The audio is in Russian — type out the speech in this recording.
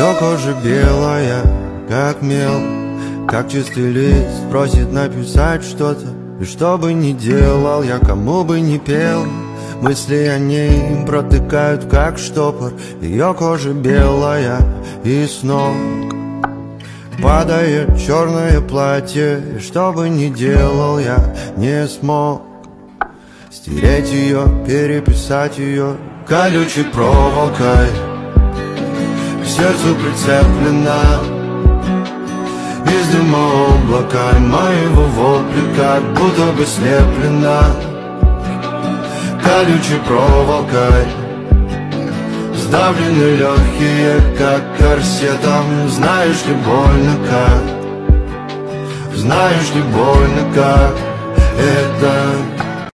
Ее кожа белая, как мел, как чистый лист, просит написать что-то. И что бы ни делал я, кому бы ни пел, мысли о ней протыкают, как штопор. Ее кожа белая, и с ног падает черное платье. И что бы ни делал я, не смог стереть ее, переписать ее колючей проволокой. К сердцу прицеплена из дыма облака, моего вопля как будто бы слеплена колючей проволокой. Сдавлены легкие, как корсетом. Знаешь ли больно как, знаешь ли больно как, это